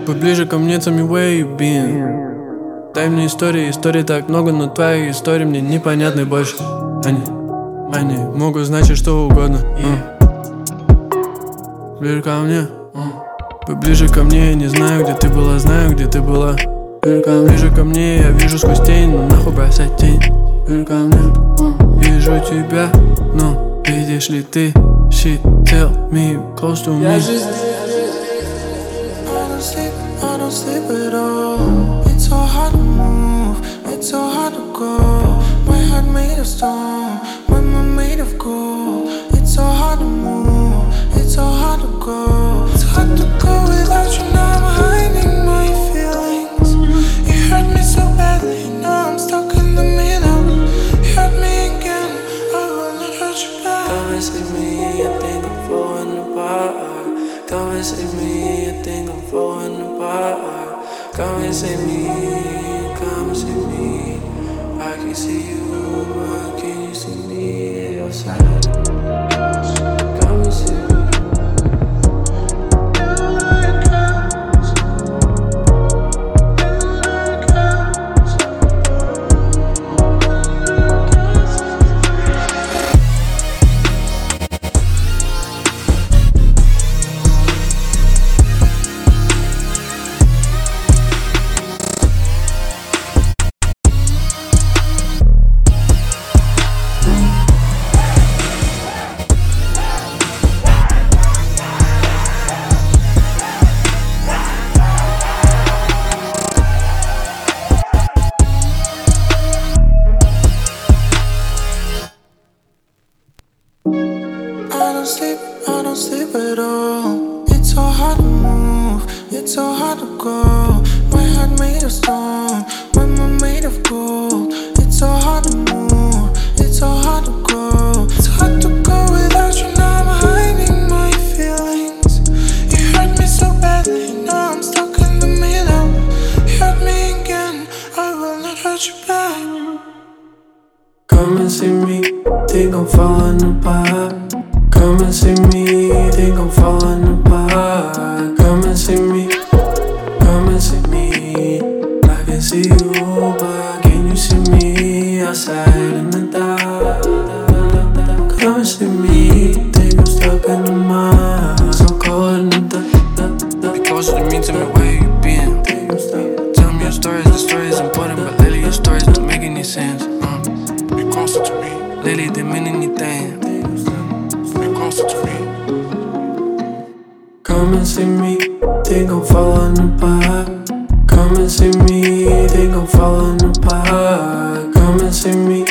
Поближе ко мне, tell me where you been. Дай мне истории так много, но твои истории мне непонятны больше. Они могут значить что угодно. Ближе ко мне, поближе ко мне, я не знаю, где ты была, знаю, где ты была. Ближе ко мне, я вижу сквозь тень, но нахуй бросать тень. Ближе ко мне, вижу тебя, но видишь ли ты? She tell me close to me. I don't sleep at all. It's so hard to move, it's so hard to go. My heart made of stone, my mind made of gold. It's so hard to move, it's so hard to go. It's hard to go without you, now I'm hiding my feelings. You hurt me so badly, now I'm stuck in the middle. You hurt me again, I will not hurt you back. Come and see me, I think I'm falling apart. Come and see me, I think I'm falling apart. Come and see me, come and see me. I can see you, but can you see me outside? Come and see me. I don't sleep at all. It's so hard to move, it's so hard to go. My heart made of stone, my mind made of gold. It's so hard to move, it's so hard to go. It's hard to go without you, now I'm hiding my feelings. You hurt me so badly, now I'm stuck in the middle. You hurt me again, I will not hurt you back. Come and see me, think I'm falling apart. Come and see me, think I'm falling apart. Come and see me, come and see me. I can see you, but can you see me outside in the dark? Come and see me, think I'm stuck in the mud, so cold in the dark. Be closer to me, tell me where you been. Tell me your stories, the stories important, but lately your stories don't make any sense. Be closer to me, lately didn't mean anything. Closer to me. Come and see me, think I'm falling apart. Come and see me, think I'm falling apart. Come and see me.